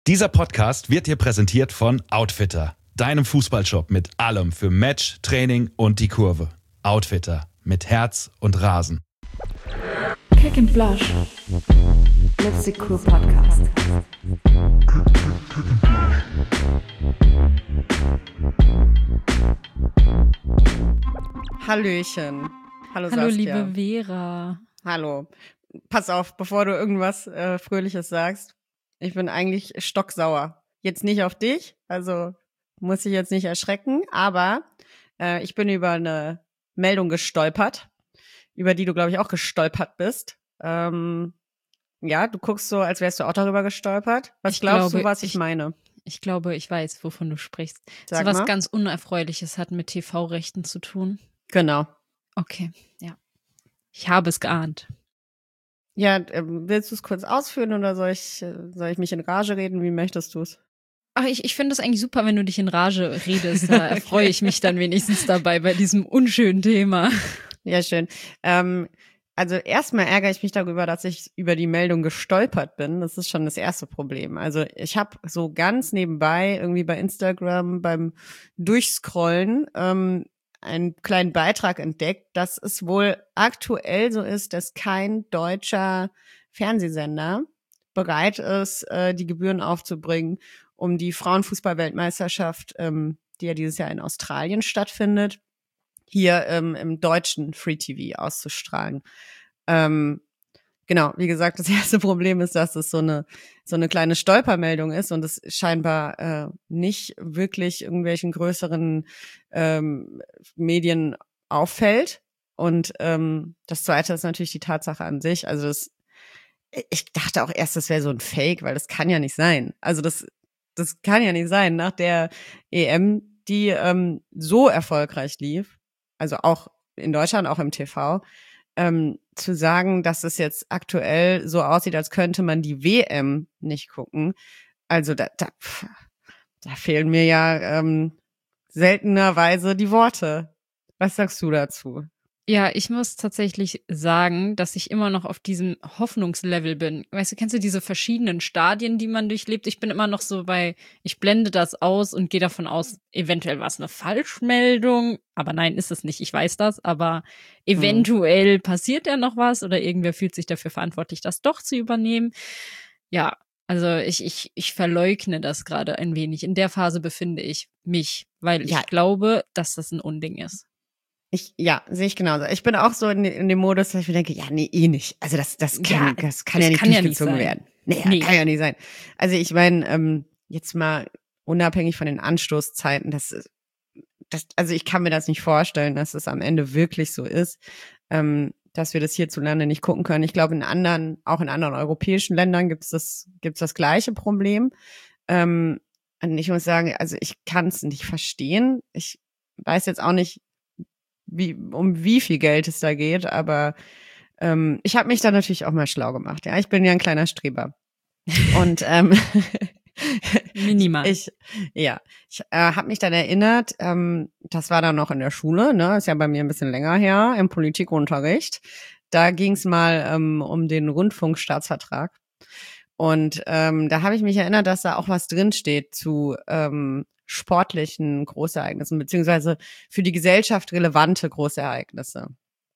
Dieser Podcast wird dir präsentiert von Outfitter, deinem Fußballshop mit allem für Match, Training und die Kurve. Outfitter, mit Herz und Rasen. Kick and Blush. Lipstick-Crew Podcast. Hallöchen. Hallo Hallo, Saskia. liebe Vera. Hallo. Pass auf, bevor du irgendwas Fröhliches sagst. Ich bin eigentlich stocksauer. Jetzt nicht auf dich, also muss ich jetzt nicht erschrecken, aber ich bin über eine Meldung gestolpert, über die du, glaube ich, auch gestolpert bist. Ja, du guckst so, als wärst du auch darüber gestolpert. Was glaubst du, was ich meine? Ich glaube, ich weiß, wovon du sprichst. Sag So was mal. ganz Unerfreuliches hat mit TV-Rechten zu tun. Genau. Okay, ja. Ich habe es geahnt. Ja, willst du es kurz ausführen oder soll ich mich in Rage reden? Wie möchtest du es? Ach, ich finde es eigentlich super, wenn du dich in Rage redest. Da erfreue ich mich dann wenigstens dabei bei diesem unschönen Thema. Ja, schön. Also erstmal ärgere ich mich darüber, dass ich über die Meldung gestolpert bin. Das ist schon das erste Problem. Also ich habe so ganz nebenbei irgendwie bei Instagram beim Durchscrollen einen kleinen Beitrag entdeckt, dass es wohl aktuell so ist, dass kein deutscher Fernsehsender bereit ist, die Gebühren aufzubringen, um die Frauenfußball-Weltmeisterschaft, die ja dieses Jahr in Australien stattfindet, hier im deutschen Free TV auszustrahlen. Genau, wie gesagt, das erste Problem ist, dass es so eine kleine Stolpermeldung ist und es scheinbar nicht wirklich irgendwelchen größeren Medien auffällt. Und das Zweite ist natürlich die Tatsache an sich. Also ich dachte auch erst, das wäre so ein Fake, weil das kann ja nicht sein. Also das kann ja nicht sein. Nach der EM, die so erfolgreich lief, also auch in Deutschland, auch im TV, zu sagen, dass es jetzt aktuell so aussieht, als könnte man die WM nicht gucken. Also da fehlen mir ja seltenerweise die Worte. Was sagst du dazu? Ja, ich muss tatsächlich sagen, dass ich immer noch auf diesem Hoffnungslevel bin. Weißt du, kennst du diese verschiedenen Stadien, die man durchlebt? Ich bin immer noch so ich blende das aus und gehe davon aus, eventuell war es eine Falschmeldung. Aber nein, ist es nicht. Ich weiß das. Aber eventuell passiert ja noch was oder irgendwer fühlt sich dafür verantwortlich, das doch zu übernehmen. Ja, also ich verleugne das gerade ein wenig. In der Phase befinde ich mich, weil Ja. ich glaube, dass das ein Unding ist. Ja, sehe ich genauso. Ich bin auch so in dem Modus, dass ich mir denke, ja, nee, eh nicht. Also das kann ja nicht kann ja nicht durchgezogen sein. werden. Nee, Nee. kann ja nicht sein. Also ich meine, jetzt mal unabhängig von den Anstoßzeiten, also ich kann mir das nicht vorstellen, dass es am Ende wirklich so ist, dass wir das hierzulande nicht gucken können. Ich glaube, auch in anderen europäischen Ländern gibt's das gleiche Problem. Und ich muss sagen, also ich kann es nicht verstehen. Ich weiß jetzt auch nicht, um wie viel Geld es da geht, aber ich habe mich da natürlich auch mal schlau gemacht. Ja, ich bin ja ein kleiner Streber. Und Minimal. ich habe mich dann erinnert, das war dann noch in der Schule, ne, ist ja bei mir ein bisschen länger her, im Politikunterricht. Da ging es mal um den Rundfunkstaatsvertrag. Und da habe ich mich erinnert, dass da auch was drinsteht zu sportlichen Großereignissen, beziehungsweise für die Gesellschaft relevante Großereignisse.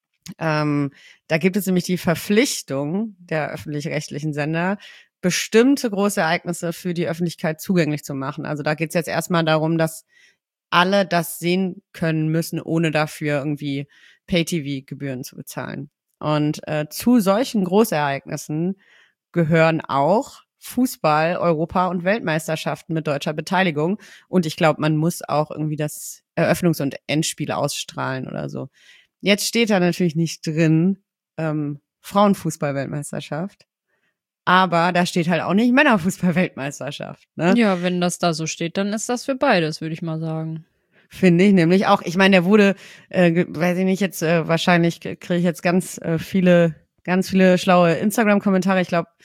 Da gibt es nämlich die Verpflichtung der öffentlich-rechtlichen Sender, bestimmte Großereignisse für die Öffentlichkeit zugänglich zu machen. Also da geht es jetzt erstmal darum, dass alle das sehen können müssen, ohne dafür irgendwie Pay-TV-Gebühren zu bezahlen. Und zu solchen Großereignissen gehören auch Fußball, Europa- und Weltmeisterschaften mit deutscher Beteiligung. Und ich glaube, man muss auch irgendwie das Eröffnungs- und Endspiel ausstrahlen oder so. Jetzt steht da natürlich nicht drin Frauenfußball-Weltmeisterschaft. Aber da steht halt auch nicht Männerfußball-Weltmeisterschaft. Ne? Ja, wenn das da so steht, dann ist das für beides, würde ich mal sagen. Finde ich nämlich auch. Ich meine, der wurde, weiß ich nicht, jetzt wahrscheinlich kriege ich jetzt ganz viele schlaue Instagram-Kommentare. Ich glaube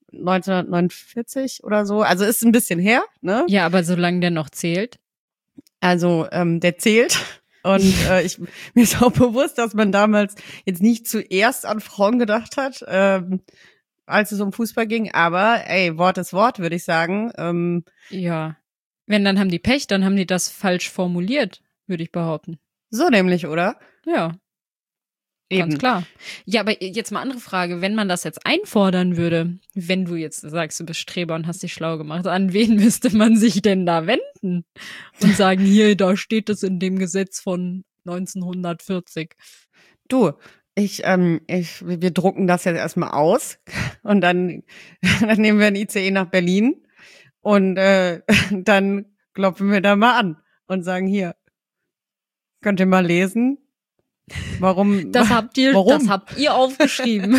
1949 oder so. Also ist ein bisschen her, ne? Ja, aber solange der noch zählt. Also der zählt. Und mir ist auch bewusst, dass man damals jetzt nicht zuerst an Frauen gedacht hat. als es um Fußball ging. Aber ey, Wort ist Wort, würde ich sagen. Ja. Wenn, dann haben die Pech, dann haben die das falsch formuliert, würde ich behaupten. So nämlich, oder? Ja, ganz klar. Ja, aber jetzt mal andere Frage. Wenn man das jetzt einfordern würde, wenn du jetzt sagst, du bist Streber und hast dich schlau gemacht, an wen müsste man sich denn da wenden? Und sagen, hier, da steht es in dem Gesetz von 1940. Du, wir drucken das jetzt erstmal aus und dann nehmen wir ein ICE nach Berlin und dann klopfen wir da mal an und sagen, hier, könnt ihr mal lesen? Warum? Das habt ihr aufgeschrieben.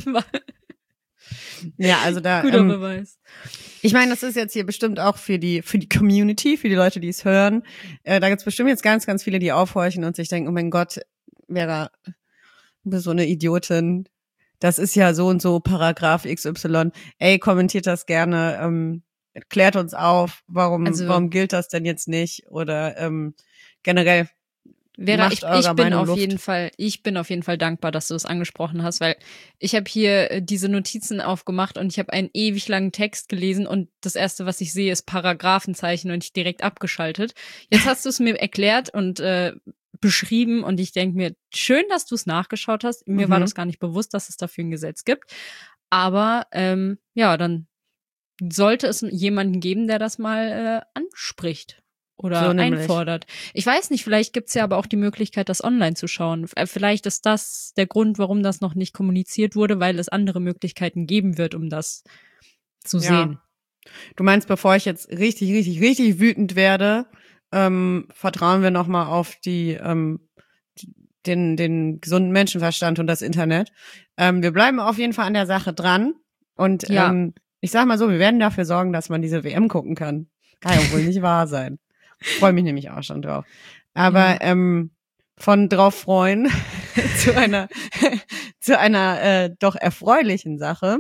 Ja, also da. Guter Beweis. Ich meine, das ist jetzt hier bestimmt auch für die Community, für die Leute, die es hören. Da gibt's bestimmt jetzt ganz, ganz viele, die aufhorchen und sich denken, oh mein Gott, Vera, du bist so eine Idiotin. Das ist ja so und so Paragraph XY. Ey, kommentiert das gerne. Klärt uns auf, warum gilt das denn jetzt nicht? Oder generell. Vera, ich bin auf jeden Fall dankbar, dass du es angesprochen hast, weil ich habe hier diese Notizen aufgemacht und ich habe einen ewig langen Text gelesen und das erste, was ich sehe, ist Paragraphenzeichen und ich direkt abgeschaltet. Jetzt hast du es mir erklärt und beschrieben und ich denke mir, schön, dass du es nachgeschaut hast. Mir war das gar nicht bewusst, dass es dafür ein Gesetz gibt. Aber ja, dann sollte es jemanden geben, der das mal anspricht. Oder so einfordert. Ich weiß nicht, vielleicht gibt's ja aber auch die Möglichkeit, das online zu schauen. Vielleicht ist das der Grund, warum das noch nicht kommuniziert wurde, weil es andere Möglichkeiten geben wird, um das zu sehen. Du meinst, bevor ich jetzt richtig, richtig, richtig wütend werde, vertrauen wir nochmal auf den gesunden Menschenverstand und das Internet. Wir bleiben auf jeden Fall an der Sache dran. Und ich sag mal so, wir werden dafür sorgen, dass man diese WM gucken kann. Kann ja wohl nicht wahr sein. Freue mich nämlich auch schon drauf. Aber von drauf freuen zu einer doch erfreulichen Sache.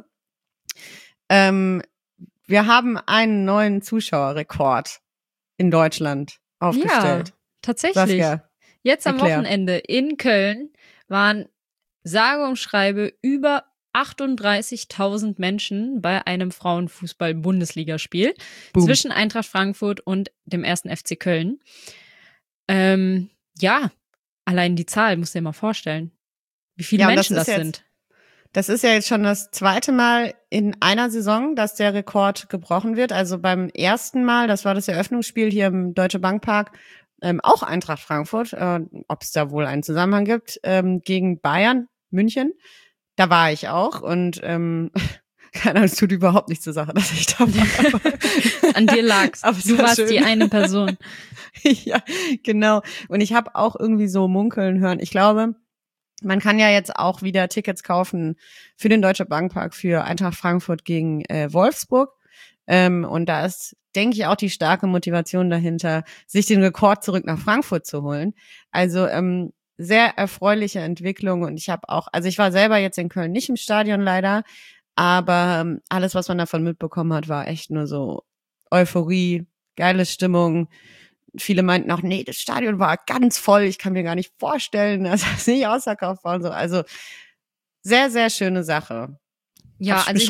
Wir haben einen neuen Zuschauerrekord in Deutschland aufgestellt. Ja, tatsächlich. Saskia, jetzt am Wochenende in Köln waren sage und schreibe über 38.000 Menschen bei einem Frauenfußball-Bundesligaspiel zwischen Eintracht Frankfurt und dem 1. FC Köln. Ja, allein die Zahl, musst du dir mal vorstellen, wie viele Menschen das sind. Das ist ja jetzt schon das zweite Mal in einer Saison, dass der Rekord gebrochen wird. Also beim ersten Mal, das war das Eröffnungsspiel hier im Deutsche Bank Park, auch Eintracht Frankfurt, ob es da wohl einen Zusammenhang gibt, gegen Bayern München. Da war ich auch und es tut überhaupt nichts zur Sache, dass ich da war. An dir lag's. Aber du warst schön. Die eine Person. Ja, genau. Und ich habe auch irgendwie so munkeln hören. Ich glaube, man kann ja jetzt auch wieder Tickets kaufen für den Deutsche Bankpark für Eintracht Frankfurt gegen Wolfsburg. Und da ist, denke ich, auch die starke Motivation dahinter, sich den Rekord zurück nach Frankfurt zu holen. Also sehr erfreuliche Entwicklung und ich war selber jetzt in Köln nicht im Stadion leider, aber alles, was man davon mitbekommen hat, war echt nur so Euphorie, geile Stimmung. Viele meinten auch, nee, das Stadion war ganz voll, ich kann mir gar nicht vorstellen, dass das nicht ausverkauft war und so. Also sehr, sehr schöne Sache. Ja, also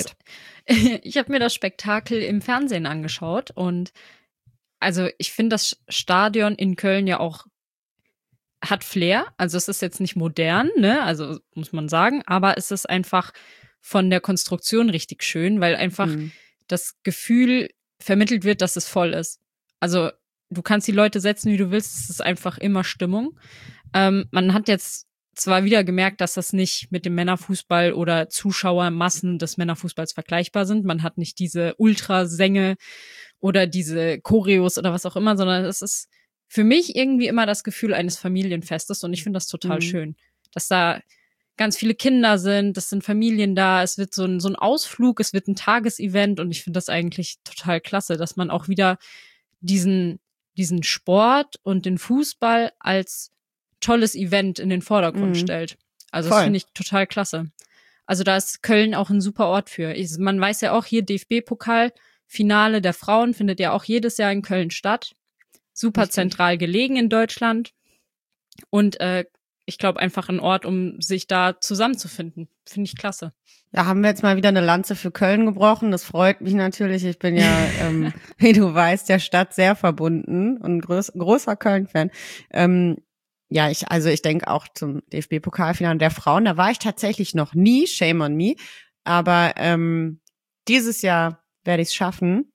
ich habe mir das Spektakel im Fernsehen angeschaut und also ich finde das Stadion in Köln ja auch hat Flair, also es ist jetzt nicht modern, ne, also muss man sagen, aber es ist einfach von der Konstruktion richtig schön, weil einfach das Gefühl vermittelt wird, dass es voll ist. Also du kannst die Leute setzen, wie du willst, es ist einfach immer Stimmung. Man hat jetzt zwar wieder gemerkt, dass das nicht mit dem Männerfußball oder Zuschauermassen des Männerfußballs vergleichbar sind. Man hat nicht diese Ultrasänge oder diese Choreos oder was auch immer, sondern es ist für mich irgendwie immer das Gefühl eines Familienfestes und ich finde das total schön, dass da ganz viele Kinder sind, es sind Familien da, es wird so ein Ausflug, es wird ein Tagesevent und ich finde das eigentlich total klasse, dass man auch wieder diesen Sport und den Fußball als tolles Event in den Vordergrund stellt. Also das finde ich total klasse. Also da ist Köln auch ein super Ort für. Man weiß ja auch hier, DFB-Pokal-Finale der Frauen findet ja auch jedes Jahr in Köln statt. Super zentral gelegen in Deutschland. Und ich glaube, einfach ein Ort, um sich da zusammenzufinden. Finde ich klasse. Ja, haben wir jetzt mal wieder eine Lanze für Köln gebrochen. Das freut mich natürlich. Ich bin ja, wie du weißt, der Stadt sehr verbunden und großer Köln-Fan. Ja, ich denke auch zum DFB-Pokalfinale der Frauen. Da war ich tatsächlich noch nie, shame on me. Aber dieses Jahr werde ich es schaffen.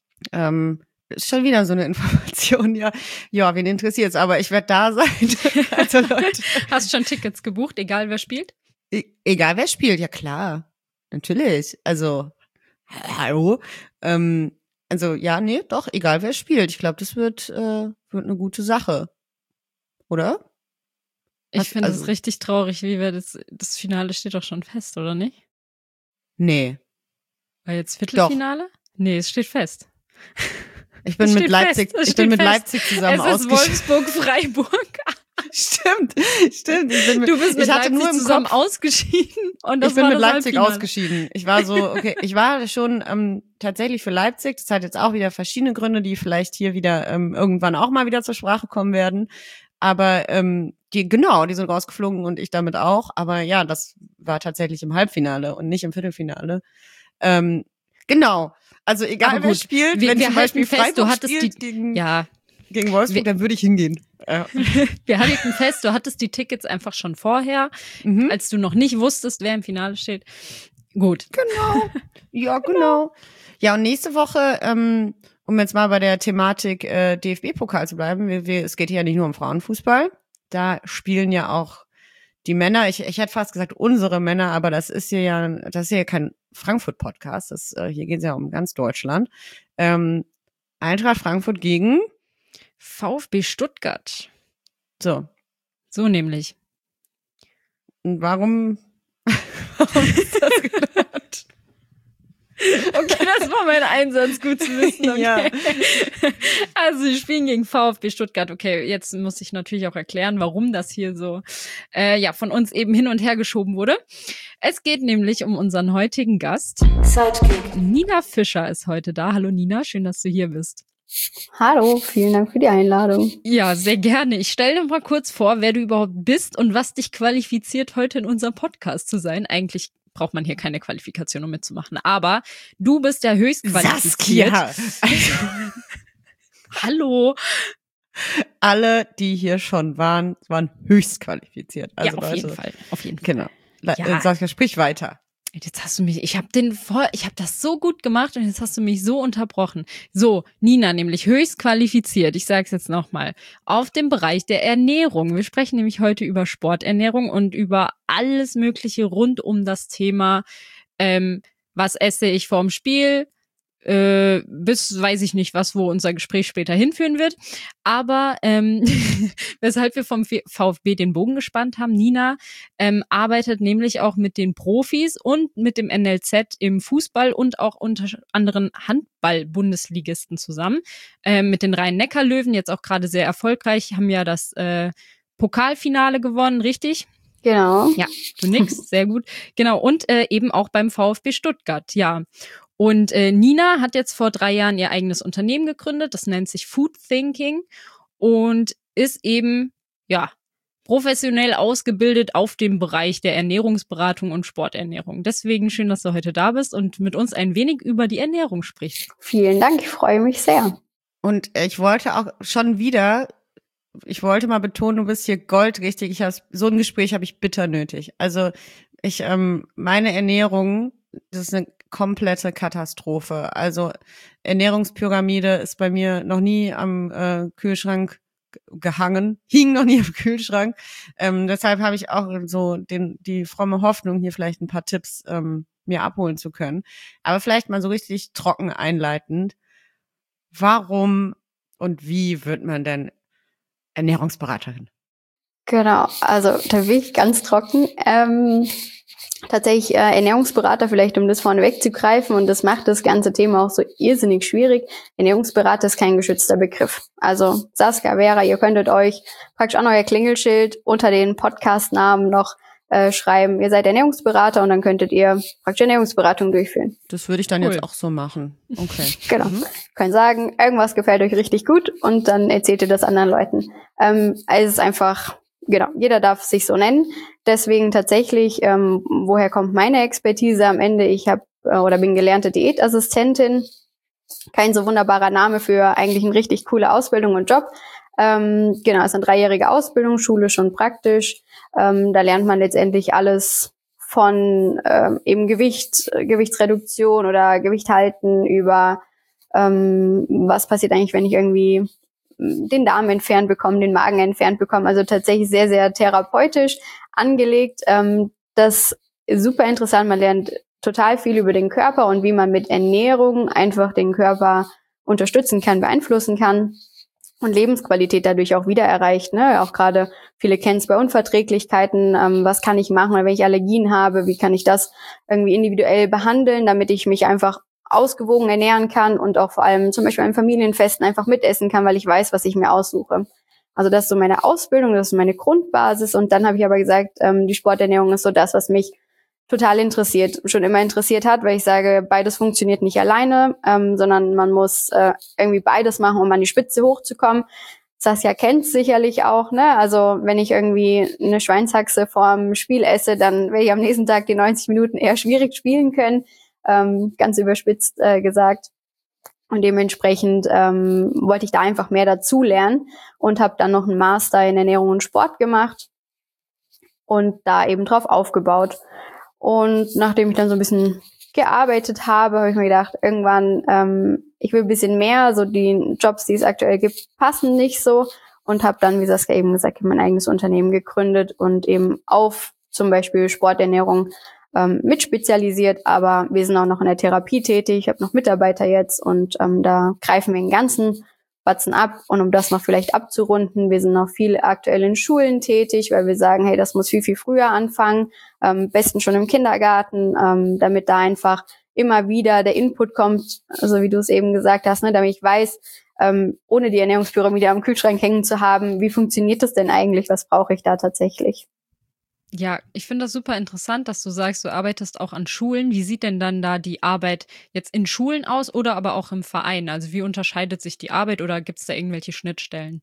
Ist schon wieder so eine Information, ja, wen interessiert's, aber ich werde da sein. Also Leute. Hast schon Tickets gebucht, egal wer spielt? Egal wer spielt, ja klar. Natürlich. Also, hallo. Also, ja, nee, doch, egal wer spielt. Ich glaube, das wird eine gute Sache. Oder? Ich finde es richtig traurig, wie wir das Finale steht doch schon fest, oder nicht? Nee. War jetzt Viertelfinale? Doch. Nee, es steht fest. Ich bin mit Leipzig zusammen ausgeschieden. Es ist Wolfsburg-Freiburg. Stimmt. Du bist mit Leipzig zusammen ausgeschieden. Und das ich bin war mit das Leipzig Halbfinale. Ausgeschieden. Ich war so, okay, ich war schon tatsächlich für Leipzig. Das hat jetzt auch wieder verschiedene Gründe, die vielleicht hier wieder irgendwann auch mal wieder zur Sprache kommen werden. Aber die sind rausgeflogen und ich damit auch. Aber ja, das war tatsächlich im Halbfinale und nicht im Viertelfinale. Genau. Also egal wer spielt, wenn zum Beispiel Freiburg spielt gegen Wolfsburg, dann würde ich hingehen. Ja. Wir halten fest, du hattest die Tickets einfach schon vorher, als du noch nicht wusstest, wer im Finale steht. Gut. Genau. Ja, genau. Ja, und nächste Woche, um jetzt mal bei der Thematik DFB-Pokal zu bleiben, es geht hier ja nicht nur um Frauenfußball. Da spielen ja auch die Männer, ich hätte fast gesagt unsere Männer, aber das ist hier ja kein Frankfurt-Podcast, hier geht es ja um ganz Deutschland. Eintracht Frankfurt gegen VfB Stuttgart. So nämlich. Und warum ist das gelernt? Okay, das war mein Einsatz, gut zu wissen. Okay. Ja. Also sie spielen gegen VfB Stuttgart. Okay, jetzt muss ich natürlich auch erklären, warum das hier so von uns eben hin und her geschoben wurde. Es geht nämlich um unseren heutigen Gast. Sidekick. Nina Fischer ist heute da. Hallo Nina, schön, dass du hier bist. Hallo, vielen Dank für die Einladung. Ja, sehr gerne. Ich stelle dir mal kurz vor, wer du überhaupt bist und was dich qualifiziert, heute in unserem Podcast zu sein. Eigentlich braucht man hier keine Qualifikation, um mitzumachen. Aber du bist ja höchst qualifiziert. Saskia. Hallo. Alle, die hier schon waren höchst qualifiziert. Also ja, auf jeden Fall. Genau. Ja. Saskia, sprich weiter. Jetzt hast du mich, ich habe das so gut gemacht und jetzt hast du mich so unterbrochen. So, Nina nämlich höchst qualifiziert, ich sage es jetzt nochmal, auf dem Bereich der Ernährung. Wir sprechen nämlich heute über Sporternährung und über alles Mögliche rund um das Thema, was esse ich vorm Spiel, bis weiß ich nicht was, wo unser Gespräch später hinführen wird. Aber weshalb wir vom VfB den Bogen gespannt haben, Nina arbeitet nämlich auch mit den Profis und mit dem NLZ im Fußball und auch unter anderen Handball-Bundesligisten zusammen. Mit den Rhein-Neckar-Löwen, jetzt auch gerade sehr erfolgreich, haben ja das Pokalfinale gewonnen, richtig? Genau. Ja, du nix, sehr gut. Genau, und eben auch beim VfB Stuttgart, ja. Und Nina hat jetzt vor 3 Jahren ihr eigenes Unternehmen gegründet, das nennt sich Food Thinking und ist eben, professionell ausgebildet auf dem Bereich der Ernährungsberatung und Sporternährung. Deswegen schön, dass du heute da bist und mit uns ein wenig über die Ernährung sprichst. Vielen Dank, ich freue mich sehr. Und ich wollte auch mal betonen, du bist hier goldrichtig. So ein Gespräch habe ich bitter nötig. Also meine Ernährung, das ist eine komplette Katastrophe. Also Ernährungspyramide ist bei mir noch nie am Kühlschrank hing noch nie am Kühlschrank. Deshalb habe ich auch so die fromme Hoffnung, hier vielleicht ein paar Tipps mir abholen zu können. Aber vielleicht mal so richtig trocken einleitend. Warum und wie wird man denn Ernährungsberaterin? Genau, also da bin ich ganz trocken. Tatsächlich Ernährungsberater, vielleicht um das vorne wegzugreifen, und das macht das ganze Thema auch so irrsinnig schwierig. Ernährungsberater ist kein geschützter Begriff. Also Saskia, Vera, ihr könntet euch praktisch an euer Klingelschild unter den Podcast-Namen noch schreiben, ihr seid Ernährungsberater, und dann könntet ihr praktisch Ernährungsberatung durchführen. Das würde ich dann jetzt auch so machen. Okay. Genau. Könnt sagen, irgendwas gefällt euch richtig gut, und dann erzählt ihr das anderen Leuten. Also es ist einfach genau, jeder darf sich so nennen. Deswegen tatsächlich, woher kommt meine Expertise am Ende? Ich bin gelernte Diätassistentin. Kein so wunderbarer Name für eigentlich eine richtig coole Ausbildung und Job. Genau, es ist eine 3-jährige Ausbildung, schulisch und praktisch. Da lernt man letztendlich alles von eben Gewichtsreduktion oder Gewicht halten über was passiert eigentlich, wenn ich irgendwie den Darm entfernt bekomme, den Magen entfernt bekomme. Also tatsächlich sehr, sehr therapeutisch angelegt. Das ist super interessant. Man lernt total viel über den Körper und wie man mit Ernährung einfach den Körper unterstützen kann, beeinflussen kann und Lebensqualität dadurch auch wieder erreicht. Ne? Auch gerade viele kennen es bei Unverträglichkeiten. Was kann ich machen, wenn ich Allergien habe? Wie kann ich das irgendwie individuell behandeln, damit ich mich einfach ausgewogen ernähren kann und auch vor allem zum Beispiel an Familienfesten einfach mitessen kann, weil ich weiß, was ich mir aussuche. Also das ist so meine Ausbildung, das ist meine Grundbasis. Und dann habe ich aber gesagt, die Sporternährung ist so das, was mich total interessiert, schon immer interessiert hat, weil ich sage, beides funktioniert nicht alleine, sondern man muss irgendwie beides machen, um an die Spitze hochzukommen. Saskia kennt es sicherlich auch, ne? Also wenn ich irgendwie eine Schweinshaxe vorm Spiel esse, dann werde ich am nächsten Tag die 90 Minuten eher schwierig spielen können, ganz überspitzt gesagt. Und dementsprechend wollte ich da einfach mehr dazu lernen und habe dann noch einen Master in Ernährung und Sport gemacht und da eben drauf aufgebaut. Und nachdem ich dann so ein bisschen gearbeitet habe ich mir gedacht, irgendwann, ich will ein bisschen mehr, so die Jobs, die es aktuell gibt, passen nicht so. Und habe dann, wie Saskia eben gesagt, mein eigenes Unternehmen gegründet und eben auf zum Beispiel Sporternährung mit spezialisiert. Aber wir sind auch noch in der Therapie tätig. Ich habe noch Mitarbeiter jetzt und da greifen wir den ganzen Batzen ab. Und um das noch vielleicht abzurunden, wir sind noch viel aktuell in Schulen tätig, weil wir sagen, hey, das muss viel, viel früher anfangen, besten schon im Kindergarten, damit da einfach immer wieder der Input kommt, also wie du es eben gesagt hast, ne, damit ich weiß, ohne die Ernährungspyramide am Kühlschrank hängen zu haben, wie funktioniert das denn eigentlich, was brauche ich da tatsächlich? Ja, ich finde das super interessant, dass du sagst, du arbeitest auch an Schulen. Wie sieht denn dann da die Arbeit jetzt in Schulen aus oder aber auch im Verein? Also wie unterscheidet sich die Arbeit oder gibt es da irgendwelche Schnittstellen?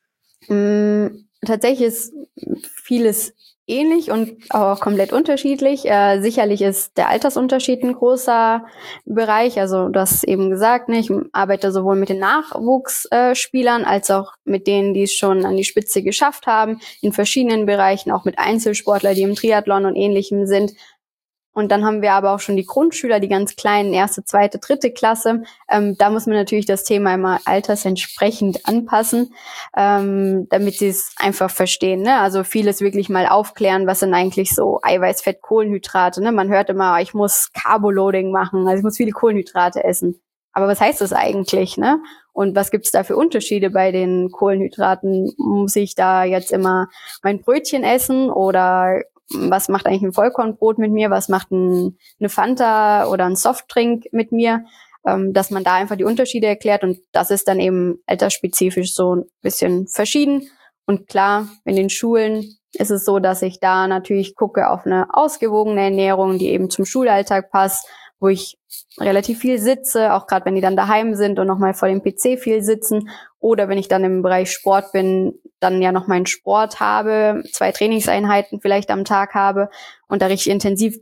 Tatsächlich ist vieles ähnlich und auch komplett unterschiedlich. Sicherlich ist der Altersunterschied ein großer Bereich. Also du hast eben gesagt, ne, ich arbeite sowohl mit den Nachwuchsspielern als auch mit denen, die es schon an die Spitze geschafft haben, in verschiedenen Bereichen, auch mit Einzelsportlern, die im Triathlon und Ähnlichem sind. Und dann haben wir aber auch schon die Grundschüler, die ganz kleinen, 1., 2., 3. Klasse. Da muss man natürlich das Thema immer altersentsprechend anpassen, damit sie es einfach verstehen. Ne? Also vieles wirklich mal aufklären, was sind eigentlich so Eiweiß, Fett, Kohlenhydrate. Ne? Man hört immer, ich muss Carboloading machen, also ich muss viele Kohlenhydrate essen. Aber was heißt das eigentlich? Ne? Und was gibt's da für Unterschiede bei den Kohlenhydraten? Muss ich da jetzt immer mein Brötchen essen oder was macht eigentlich ein Vollkornbrot mit mir, was macht eine Fanta oder ein Softdrink mit mir, dass man da einfach die Unterschiede erklärt und das ist dann eben altersspezifisch so ein bisschen verschieden. Und klar, in den Schulen ist es so, dass ich da natürlich gucke auf eine ausgewogene Ernährung, die eben zum Schulalltag passt, wo ich relativ viel sitze, auch gerade wenn die dann daheim sind und nochmal vor dem PC viel sitzen. Oder wenn ich dann im Bereich Sport bin, dann ja noch meinen Sport habe, 2 Trainingseinheiten vielleicht am Tag habe und da richtig intensiv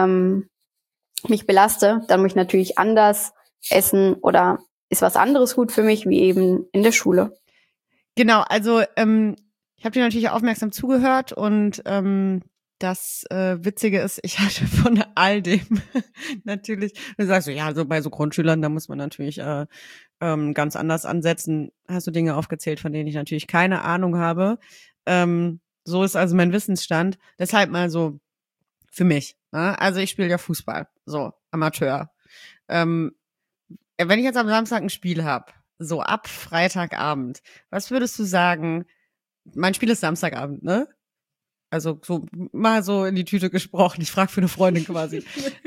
mich belaste, dann muss ich natürlich anders essen oder ist was anderes gut für mich, wie eben in der Schule. Genau, also ich habe dir natürlich aufmerksam zugehört und das Witzige ist, ich hatte von all dem natürlich, du sagst so, ja, so bei so Grundschülern, da muss man natürlich ganz anders ansetzen. Hast du Dinge aufgezählt, von denen ich natürlich keine Ahnung habe. So ist also mein Wissensstand. Deshalb mal so für mich. Ne? Also ich spiele ja Fußball, so Amateur. Wenn ich jetzt am Samstag ein Spiel habe, so ab Freitagabend, was würdest du sagen? Mein Spiel ist Samstagabend, ne? Also so mal so in die Tüte gesprochen. Ich frage für eine Freundin quasi.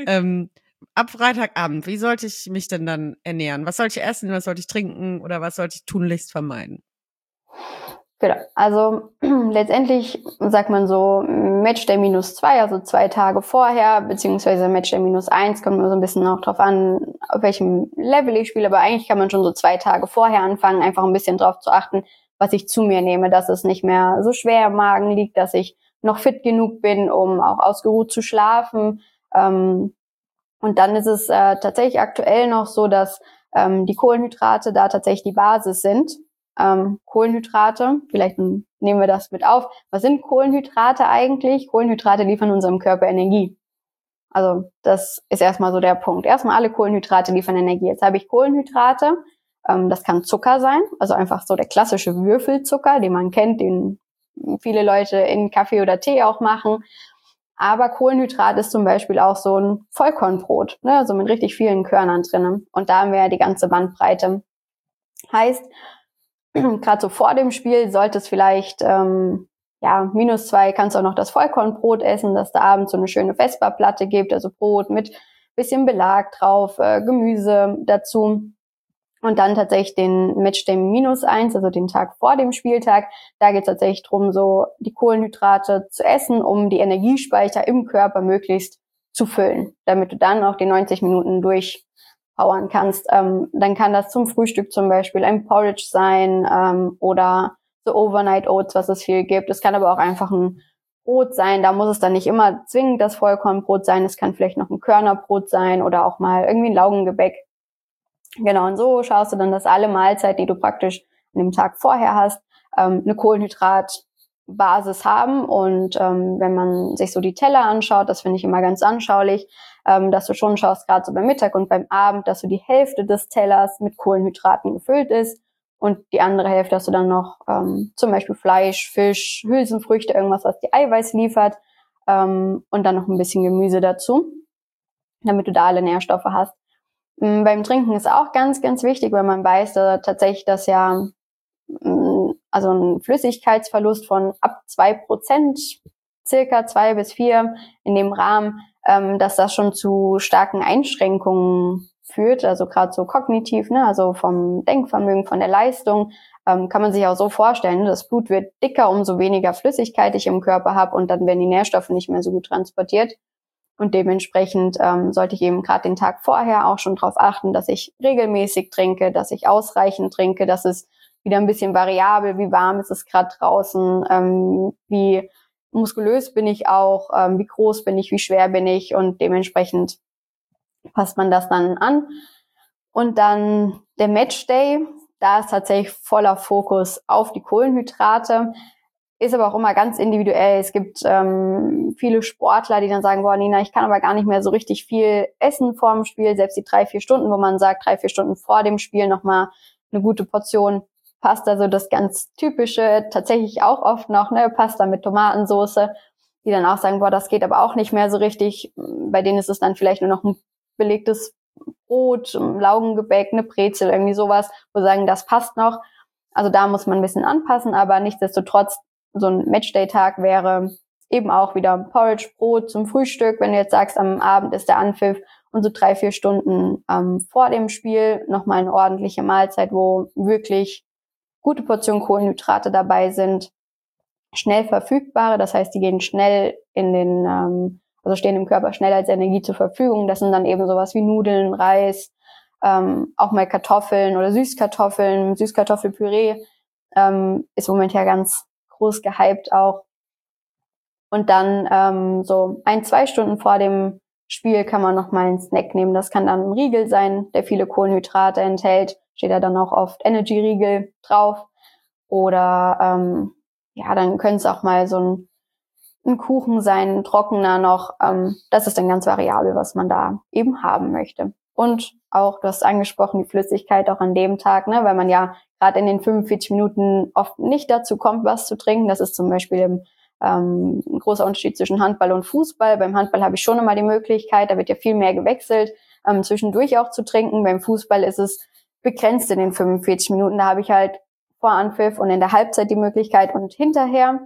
Ab Freitagabend, wie sollte ich mich denn dann ernähren? Was sollte ich essen, was sollte ich trinken oder was sollte ich tunlichst vermeiden? Genau, also letztendlich sagt man so Matchday -2, also 2 Tage vorher, beziehungsweise Matchday -1, kommt immer so ein bisschen auch drauf an, auf welchem Level ich spiele, aber eigentlich kann man schon so 2 Tage vorher anfangen, einfach ein bisschen drauf zu achten, was ich zu mir nehme, dass es nicht mehr so schwer im Magen liegt, dass ich noch fit genug bin, um auch ausgeruht zu schlafen. Und dann ist es tatsächlich aktuell noch so, dass die Kohlenhydrate da tatsächlich die Basis sind. Kohlenhydrate, vielleicht nehmen wir das mit auf. Was sind Kohlenhydrate eigentlich? Kohlenhydrate liefern unserem Körper Energie. Also das ist erstmal so der Punkt. Erstmal alle Kohlenhydrate liefern Energie. Jetzt habe ich Kohlenhydrate. Das kann Zucker sein, also einfach so der klassische Würfelzucker, den man kennt, den viele Leute in Kaffee oder Tee auch machen. Aber Kohlenhydrat ist zum Beispiel auch so ein Vollkornbrot, ne, also mit richtig vielen Körnern drinnen. Und da haben wir ja die ganze Bandbreite. Heißt, gerade so vor dem Spiel sollte es vielleicht, -2 kannst du auch noch das Vollkornbrot essen, dass da abends so eine schöne Vesperplatte gibt, also Brot mit bisschen Belag drauf, Gemüse dazu. Und dann tatsächlich den Matchday -1, also den Tag vor dem Spieltag. Da geht es tatsächlich drum, so die Kohlenhydrate zu essen, um die Energiespeicher im Körper möglichst zu füllen, damit du dann auch die 90 Minuten durchpowern kannst. Dann kann das zum Frühstück zum Beispiel ein Porridge sein oder so Overnight Oats, was es viel gibt. Es kann aber auch einfach ein Brot sein. Da muss es dann nicht immer zwingend das Vollkornbrot sein. Es kann vielleicht noch ein Körnerbrot sein oder auch mal irgendwie ein Laugengebäck. Genau, und so schaust du dann, dass alle Mahlzeiten, die du praktisch an dem Tag vorher hast, eine Kohlenhydratbasis haben. Und wenn man sich so die Teller anschaut, das finde ich immer ganz anschaulich, dass du schon schaust, gerade so beim Mittag und beim Abend, dass so die Hälfte des Tellers mit Kohlenhydraten gefüllt ist und die andere Hälfte hast du dann noch zum Beispiel Fleisch, Fisch, Hülsenfrüchte, irgendwas, was dir Eiweiß liefert und dann noch ein bisschen Gemüse dazu, damit du da alle Nährstoffe hast. Beim Trinken ist auch ganz, ganz wichtig, weil man weiß tatsächlich, dass ja also ein Flüssigkeitsverlust von ab 2%, circa 2 bis 4 in dem Rahmen, dass das schon zu starken Einschränkungen führt, also gerade so kognitiv, ne, also vom Denkvermögen, von der Leistung, kann man sich auch so vorstellen, ne, das Blut wird dicker, umso weniger Flüssigkeit ich im Körper habe und dann werden die Nährstoffe nicht mehr so gut transportiert. Und dementsprechend sollte ich eben gerade den Tag vorher auch schon darauf achten, dass ich regelmäßig trinke, dass ich ausreichend trinke, dass es wieder ein bisschen variabel, wie warm ist es gerade draußen, wie muskulös bin ich auch, wie groß bin ich, wie schwer bin ich und dementsprechend passt man das dann an. Und dann der Matchday, da ist tatsächlich voller Fokus auf die Kohlenhydrate. Ist aber auch immer ganz individuell. Es gibt viele Sportler, die dann sagen, boah, Nina, ich kann aber gar nicht mehr so richtig viel essen vor dem Spiel. Selbst die 3-4 Stunden, wo man sagt, 3-4 Stunden vor dem Spiel nochmal eine gute Portion Pasta, so das ganz Typische, tatsächlich auch oft noch, ne, Pasta mit Tomatensauce, die dann auch sagen, boah, das geht aber auch nicht mehr so richtig. Bei denen ist es dann vielleicht nur noch ein belegtes Brot, ein Laugengebäck, eine Brezel, irgendwie sowas, wo sie sagen, das passt noch. Also da muss man ein bisschen anpassen, aber nichtsdestotrotz, so ein Matchday-Tag wäre eben auch wieder Porridge, Brot zum Frühstück. Wenn du jetzt sagst, am Abend ist der Anpfiff und so 3-4 Stunden vor dem Spiel nochmal eine ordentliche Mahlzeit, wo wirklich gute Portionen Kohlenhydrate dabei sind, schnell verfügbare, das heißt, die gehen schnell in den, also stehen im Körper schnell als Energie zur Verfügung. Das sind dann eben sowas wie Nudeln, Reis, auch mal Kartoffeln oder Süßkartoffeln, Süßkartoffelpüree ist im Moment ja ganz groß gehypt auch. Und dann so 1-2 Stunden vor dem Spiel kann man noch mal einen Snack nehmen. Das kann dann ein Riegel sein, der viele Kohlenhydrate enthält. Steht da dann auch oft Energy-Riegel drauf. Oder dann könnte es auch mal so ein Kuchen sein, ein trockener noch. Das ist dann ganz variabel, was man da eben haben möchte. Und auch, du hast angesprochen, die Flüssigkeit auch an dem Tag, ne, weil man ja gerade in den 45 Minuten oft nicht dazu kommt, was zu trinken. Das ist zum Beispiel ein großer Unterschied zwischen Handball und Fußball. Beim Handball habe ich schon immer die Möglichkeit, da wird ja viel mehr gewechselt, zwischendurch auch zu trinken. Beim Fußball ist es begrenzt in den 45 Minuten. Da habe ich halt vor Anpfiff und in der Halbzeit die Möglichkeit und hinterher.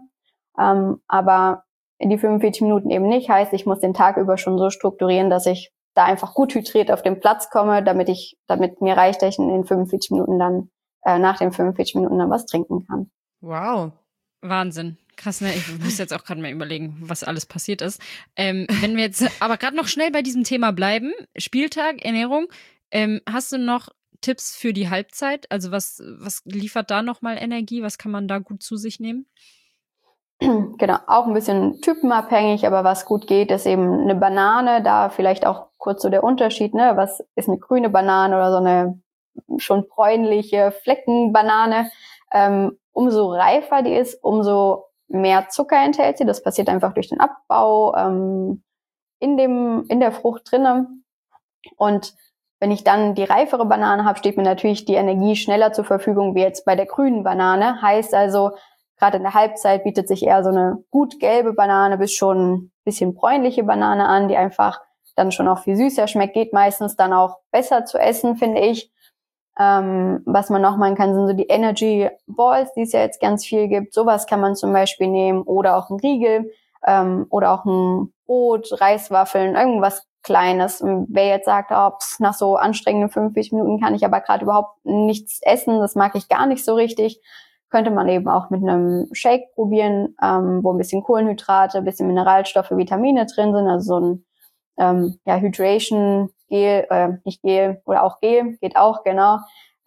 Aber in die 45 Minuten eben nicht. Heißt, ich muss den Tag über schon so strukturieren, dass ich da einfach gut hydriert auf den Platz komme, damit mir reicht, dass ich in den 45 Minuten dann, nach den 45 Minuten dann was trinken kann. Wow. Wahnsinn. Krass, ne? Ich muss jetzt auch gerade mal überlegen, was alles passiert ist. Wenn wir jetzt aber gerade noch schnell bei diesem Thema bleiben, Spieltag, Ernährung, hast du noch Tipps für die Halbzeit? Also was liefert da nochmal Energie? Was kann man da gut zu sich nehmen? Genau, auch ein bisschen typenabhängig, aber was gut geht, ist eben eine Banane. Da vielleicht auch kurz so der Unterschied, ne? Was ist eine grüne Banane oder so eine schon bräunliche Fleckenbanane? Umso reifer die ist, umso mehr Zucker enthält sie. Das passiert einfach durch den Abbau in der Frucht drinnen. Und wenn ich dann die reifere Banane habe, steht mir natürlich die Energie schneller zur Verfügung wie jetzt bei der grünen Banane. Heißt also, gerade in der Halbzeit bietet sich eher so eine gut gelbe Banane bis schon ein bisschen bräunliche Banane an, die einfach dann schon auch viel süßer schmeckt. Geht meistens dann auch besser zu essen, finde ich. Was man noch machen kann, sind so die Energy Balls, die es ja jetzt ganz viel gibt. Sowas kann man zum Beispiel nehmen oder auch ein Riegel oder auch ein Brot, Reiswaffeln, irgendwas Kleines. Und wer jetzt sagt, nach so anstrengenden 45 Minuten kann ich aber gerade überhaupt nichts essen, das mag ich gar nicht so richtig, könnte man eben auch mit einem Shake probieren, wo ein bisschen Kohlenhydrate, ein bisschen Mineralstoffe, Vitamine drin sind, also so ein Hydration Gel, nicht Gel, oder auch Gel, geht auch, genau.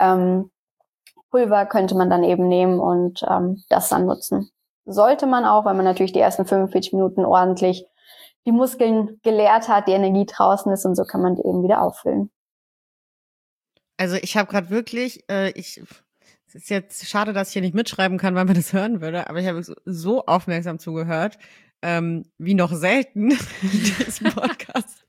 Pulver könnte man dann eben nehmen und das dann nutzen. Sollte man auch, weil man natürlich die ersten 45 Minuten ordentlich die Muskeln geleert hat, die Energie draußen ist und so kann man die eben wieder auffüllen. Also ich habe gerade wirklich, es ist jetzt schade, dass ich hier nicht mitschreiben kann, weil man das hören würde, aber ich habe so aufmerksam zugehört, wie noch selten in diesem Podcast.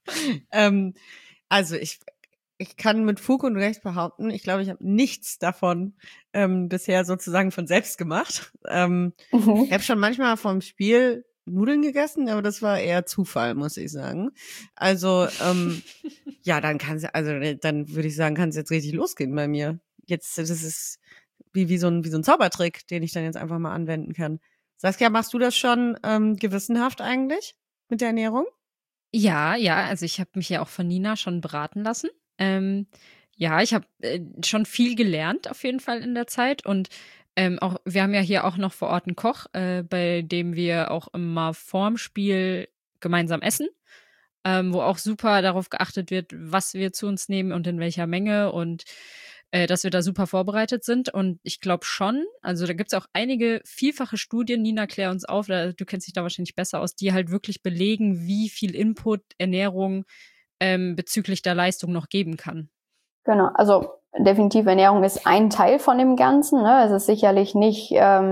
Also ich kann mit Fug und Recht behaupten, ich glaube, ich habe nichts davon bisher sozusagen von selbst gemacht. Ich habe schon manchmal vom Spiel Nudeln gegessen, aber das war eher Zufall, muss ich sagen. Also ja, dann würde ich sagen, kann es jetzt richtig losgehen bei mir. Jetzt, das ist wie so ein Zaubertrick, den ich dann jetzt einfach mal anwenden kann. Saskia, machst du das schon gewissenhaft eigentlich mit der Ernährung? Ja, also ich habe mich ja auch von Nina schon beraten lassen. Ja, ich habe schon viel gelernt auf jeden Fall in der Zeit und auch wir haben ja hier auch noch vor Ort einen Koch, bei dem wir auch immer vorm Spiel gemeinsam essen, wo auch super darauf geachtet wird, was wir zu uns nehmen und in welcher Menge und dass wir da super vorbereitet sind. Und ich glaube schon, also da gibt es auch einige vielfache Studien, Nina, klär uns auf, du kennst dich da wahrscheinlich besser aus, die halt wirklich belegen, wie viel Input Ernährung bezüglich der Leistung noch geben kann. Genau, also definitiv Ernährung ist ein Teil von dem Ganzen. Ne? Es ist sicherlich nicht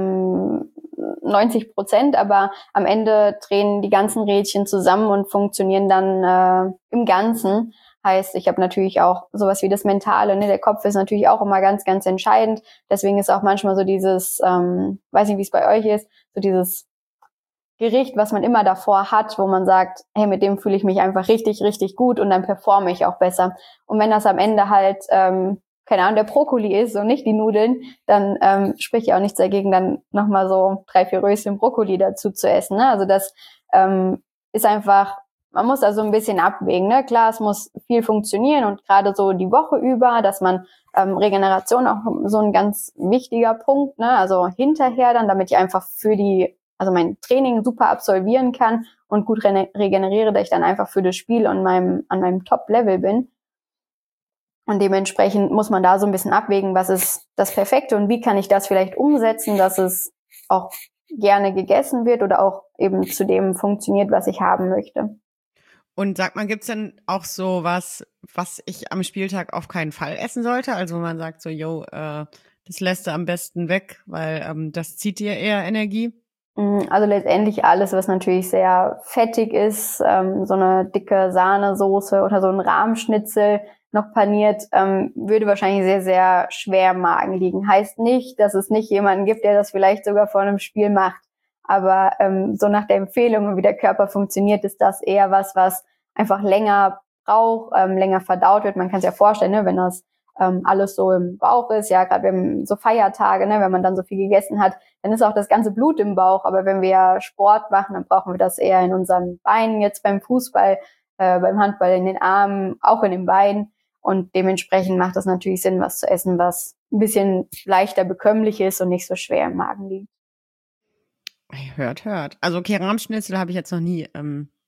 90%, aber am Ende drehen die ganzen Rädchen zusammen und funktionieren dann im Ganzen. Heißt, ich habe natürlich auch sowas wie das Mentale, ne? Der Kopf ist natürlich auch immer ganz, ganz entscheidend. Deswegen ist auch manchmal so dieses, weiß nicht, wie es bei euch ist, so dieses Gericht, was man immer davor hat, wo man sagt, hey, mit dem fühle ich mich einfach richtig, richtig gut und dann performe ich auch besser. Und wenn das am Ende halt, keine Ahnung, der Brokkoli ist und nicht die Nudeln, dann spricht ja auch nichts dagegen, dann nochmal so 3-4 Röschen Brokkoli dazu zu essen. Ne? Also das ist einfach, man muss also ein bisschen abwägen. Ne? Klar, es muss viel funktionieren und gerade so die Woche über, dass man Regeneration auch so ein ganz wichtiger Punkt, ne? Also hinterher dann, damit ich einfach also mein Training super absolvieren kann und gut regeneriere, dass ich dann einfach für das Spiel an meinem Top-Level bin. Und dementsprechend muss man da so ein bisschen abwägen, was ist das Perfekte und wie kann ich das vielleicht umsetzen, dass es auch gerne gegessen wird oder auch eben zu dem funktioniert, was ich haben möchte. Und sag mal, gibt's denn auch so was ich am Spieltag auf keinen Fall essen sollte? Also wo man sagt so, das lässt du am besten weg, weil das zieht dir eher Energie? Also letztendlich alles, was natürlich sehr fettig ist, so eine dicke Sahnesoße oder so ein Rahmschnitzel noch paniert, würde wahrscheinlich sehr, sehr schwer im Magen liegen. Heißt nicht, dass es nicht jemanden gibt, der das vielleicht sogar vor einem Spiel macht. Aber so nach der Empfehlung, wie der Körper funktioniert, ist das eher was einfach länger braucht, länger verdaut wird. Man kann es ja vorstellen, ne, wenn das alles so im Bauch ist, ja, gerade wenn so Feiertage, ne, wenn man dann so viel gegessen hat, dann ist auch das ganze Blut im Bauch. Aber wenn wir Sport machen, dann brauchen wir das eher in unseren Beinen, jetzt beim Fußball, beim Handball in den Armen, auch in den Beinen. Und dementsprechend macht das natürlich Sinn, was zu essen, was ein bisschen leichter bekömmlich ist und nicht so schwer im Magen liegt. Hört. Also okay, Rahmschnitzel habe ich jetzt noch nie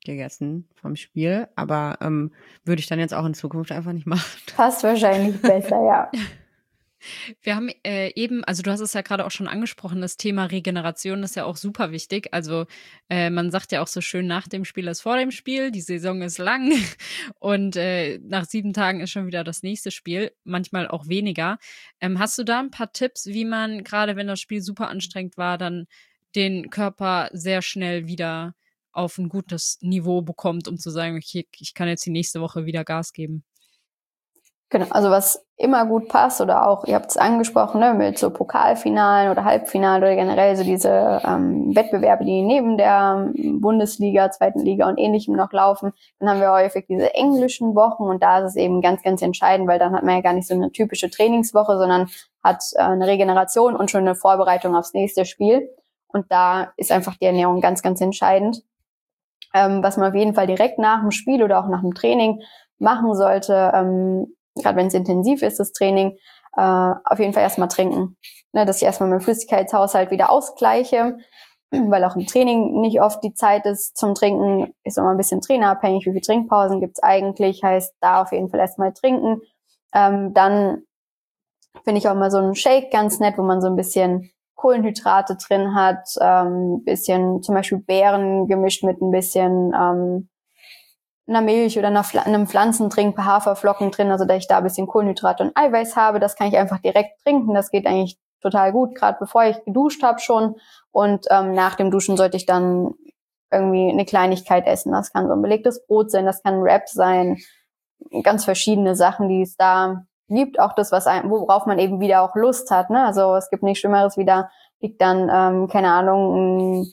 gegessen vom Spiel, aber würde ich dann jetzt auch in Zukunft einfach nicht machen. Passt wahrscheinlich besser, ja. Wir haben eben, also du hast es ja gerade auch schon angesprochen, das Thema Regeneration ist ja auch super wichtig. Also man sagt ja auch so schön, nach dem Spiel ist vor dem Spiel, die Saison ist lang und nach 7 Tagen ist schon wieder das nächste Spiel, manchmal auch weniger. Hast du da ein paar Tipps, wie man, gerade wenn das Spiel super anstrengend war, dann den Körper sehr schnell wieder auf ein gutes Niveau bekommt, um zu sagen, okay, ich kann jetzt die nächste Woche wieder Gas geben? Genau, also was immer gut passt oder auch, ihr habt es angesprochen, ne, mit so Pokalfinalen oder Halbfinale oder generell so diese Wettbewerbe, die neben der Bundesliga, zweiten Liga und Ähnlichem noch laufen, dann haben wir häufig diese englischen Wochen und da ist es eben ganz, ganz entscheidend, weil dann hat man ja gar nicht so eine typische Trainingswoche, sondern hat eine Regeneration und schon eine Vorbereitung aufs nächste Spiel und da ist einfach die Ernährung ganz, ganz entscheidend. Was man auf jeden Fall direkt nach dem Spiel oder auch nach dem Training machen sollte, gerade wenn es intensiv ist, das Training, auf jeden Fall erstmal trinken. Ne, dass ich erstmal meinen Flüssigkeitshaushalt wieder ausgleiche, weil auch im Training nicht oft die Zeit ist zum Trinken. Ist immer ein bisschen trainerabhängig, wie viele Trinkpausen gibt's eigentlich, heißt da auf jeden Fall erstmal trinken. Dann finde ich auch mal so einen Shake ganz nett, wo man so ein bisschen Kohlenhydrate drin hat, bisschen zum Beispiel Beeren gemischt mit ein bisschen einer Milch oder einem Pflanzendrink, paar Haferflocken drin, also dass ich da ein bisschen Kohlenhydrate und Eiweiß habe. Das kann ich einfach direkt trinken. Das geht eigentlich total gut, gerade bevor ich geduscht habe schon. Und nach dem Duschen sollte ich dann irgendwie eine Kleinigkeit essen. Das kann so ein belegtes Brot sein, das kann ein Wrap sein, ganz verschiedene Sachen, die es da gibt. Auch das, worauf man eben wieder auch Lust hat. Ne? Also es gibt nichts Schlimmeres, wieder liegt dann, keine Ahnung,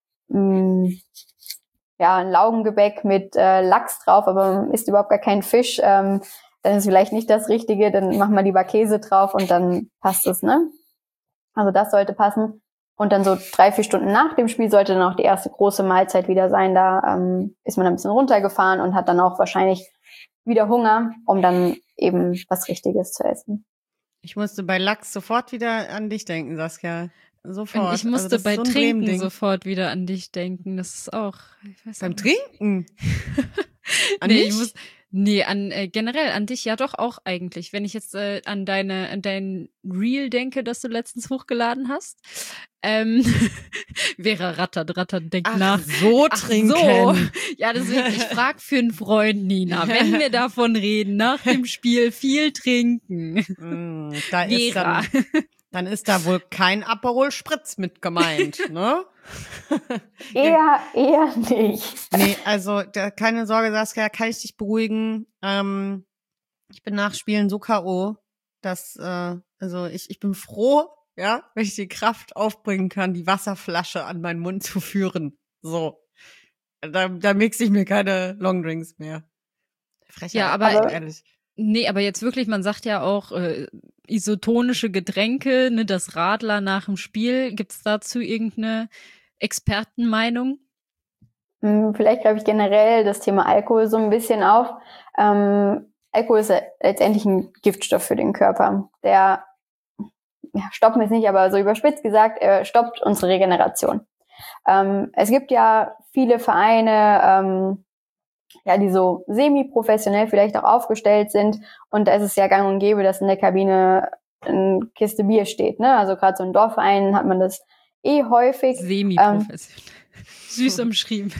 ein Laugengebäck mit Lachs drauf, aber man isst überhaupt gar keinen Fisch, dann ist vielleicht nicht das Richtige, dann machen wir lieber Käse drauf und dann passt es, ne? Also das sollte passen. Und dann so 3-4 Stunden nach dem Spiel sollte dann auch die erste große Mahlzeit wieder sein. Da ist man ein bisschen runtergefahren und hat dann auch wahrscheinlich wieder Hunger, um dann eben was Richtiges zu essen. Ich musste bei Lachs sofort wieder an dich denken, Saskia. Sofort. Und ich musste bei so Trinken sofort wieder an dich denken. Das ist auch, ich weiß beim nicht. Trinken? An mich? Generell an dich ja doch auch eigentlich. Wenn ich jetzt an dein Reel denke, das du letztens hochgeladen hast, wäre rattert, denkt nach. So trinken. So. Ja, deswegen, ich frag für einen Freund, Nina, wenn wir davon reden, nach dem Spiel viel trinken. Da ist dann ist da wohl kein Aperol Spritz mit gemeint, ne? Eher nicht. Nee, also keine Sorge, Saskia, kann ich dich beruhigen. Ich bin nach Spielen so K.O., dass also ich bin froh, ja, wenn ich die Kraft aufbringen kann, die Wasserflasche an meinen Mund zu führen. So. Da mixe ich mir keine Longdrinks mehr. Frechheit, ja, aber ehrlich. Nee, aber jetzt wirklich, man sagt ja auch isotonische Getränke, ne, das Radler nach dem Spiel. Gibt's dazu irgendeine Expertenmeinung? Vielleicht greife ich generell das Thema Alkohol so ein bisschen auf. Alkohol ist letztendlich ein Giftstoff für den Körper. Der stoppen wir es nicht, aber so überspitzt gesagt, stoppt unsere Regeneration. Es gibt ja viele Vereine, die so semi-professionell vielleicht auch aufgestellt sind. Und da ist es ja gang und gäbe, dass in der Kabine eine Kiste Bier steht. Ne? Also gerade so in Dorfvereinen hat man das häufig. Semi-professionell. Süß umschrieben.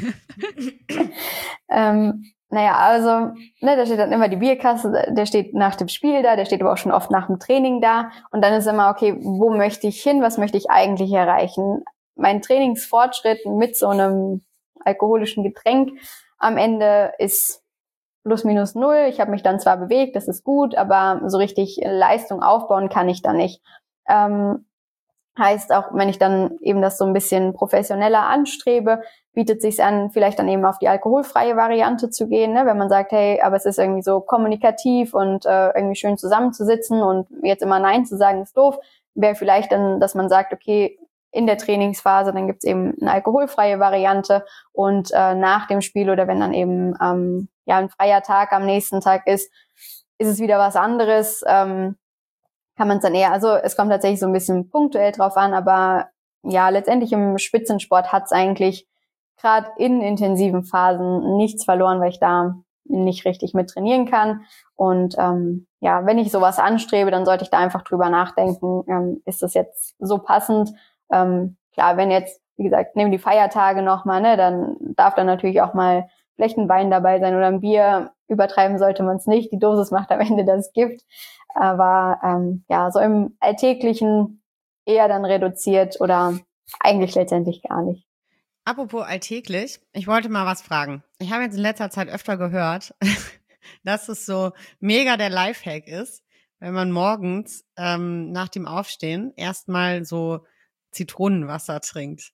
Also, da steht dann immer die Bierkasse, der steht nach dem Spiel da, der steht aber auch schon oft nach dem Training da. Und dann ist immer, okay, wo möchte ich hin, was möchte ich eigentlich erreichen? Mein Trainingsfortschritt mit so einem alkoholischen Getränk am Ende ist plus minus 0. Ich habe mich dann zwar bewegt, das ist gut, aber so richtig Leistung aufbauen kann ich da nicht. Heißt auch, wenn ich dann eben das so ein bisschen professioneller anstrebe, bietet sich's an, vielleicht dann eben auf die alkoholfreie Variante zu gehen, ne? Wenn man sagt, hey, aber es ist irgendwie so kommunikativ und irgendwie schön zusammenzusitzen und jetzt immer Nein zu sagen ist doof, wäre vielleicht dann, dass man sagt, okay, in der Trainingsphase, dann gibt's eben eine alkoholfreie Variante und nach dem Spiel oder wenn dann eben ein freier Tag am nächsten Tag ist es wieder was anderes, kann man es dann eher, also es kommt tatsächlich so ein bisschen punktuell drauf an, aber ja, letztendlich im Spitzensport hat's eigentlich gerade in intensiven Phasen nichts verloren, weil ich da nicht richtig mit trainieren kann. Und wenn ich sowas anstrebe, dann sollte ich da einfach drüber nachdenken, ist das jetzt so passend? Klar, wenn jetzt, wie gesagt, nehmen die Feiertage nochmal, ne, dann darf dann natürlich auch mal vielleicht ein Wein dabei sein oder ein Bier. Übertreiben sollte man es nicht. Die Dosis macht am Ende das Gift. Aber so im Alltäglichen eher dann reduziert oder eigentlich letztendlich gar nicht. Apropos alltäglich, ich wollte mal was fragen. Ich habe jetzt in letzter Zeit öfter gehört, dass es so mega der Lifehack ist, wenn man morgens nach dem Aufstehen erstmal so Zitronenwasser trinkt.